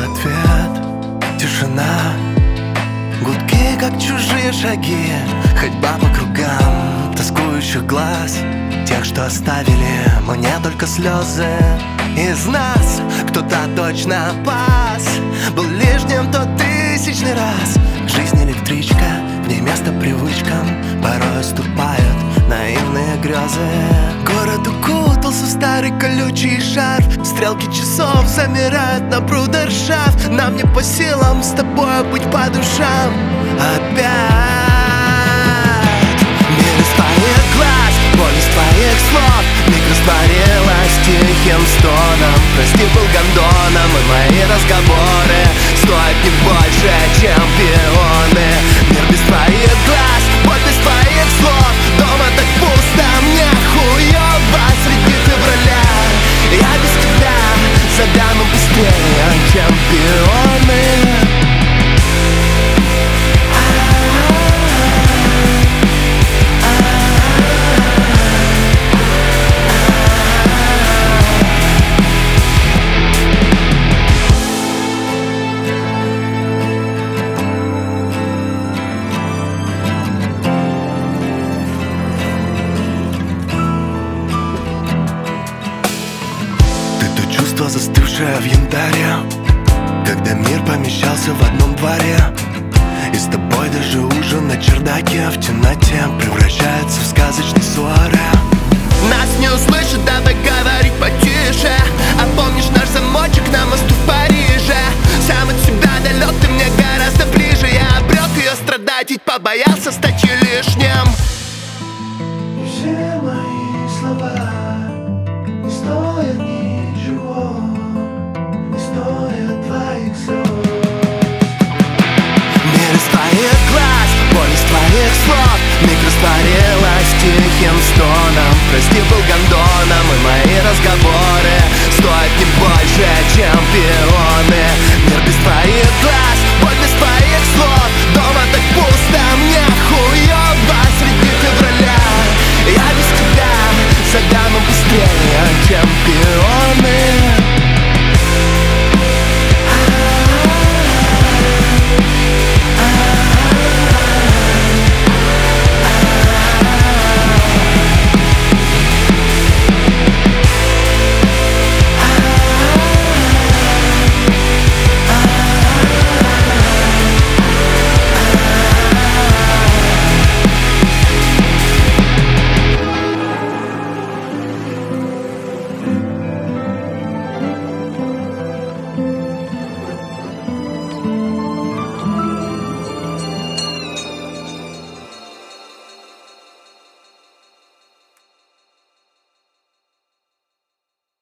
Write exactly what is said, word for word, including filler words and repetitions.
ответ. Тишина, гудки, как чужие шаги, ходьба по кругам тоскующих глаз, тех, что оставили мне только слезы. Из нас кто-то точно пас, был лишним тот тысячный раз. Жизнь электричка, в ней место привычкам, порой уступают наивные грезы. Город укутался в старый колючий шарф, стрелки часов замирают на брудершафт. Нам не по силам с тобой быть по душам опять. Мир из твоих глаз, боль из твоих слов, миг растворилась тихим стоном. Прости, был гондоном, и мои разговоры стоят не больше, чем пионы. Мир без твоих глаз, боль без твоих слов, дома так пусто, мне хуёво среди февраля. Я без тебя завяну быстрее, чем пионы. Застывшая в янтаре, когда мир помещался в одном дворе, и с тобой даже ужин на чердаке в темноте превращается в сказочный суаре. Нас не услышат, давай говорить потише. А помнишь наш замочек на мосту в Париже? Сам от себя далек, ты мне гораздо ближе. Я обрек ее страдать, ведь побоялся стать лишним. Все мои слова не стоят ничего, не стоят твоих слов. Мир из твоих глаз, боль из твоих слов, миг растворилась тихим стоном. Прости, был гондоном, и мои разговоры стоят не больше, чем пионы.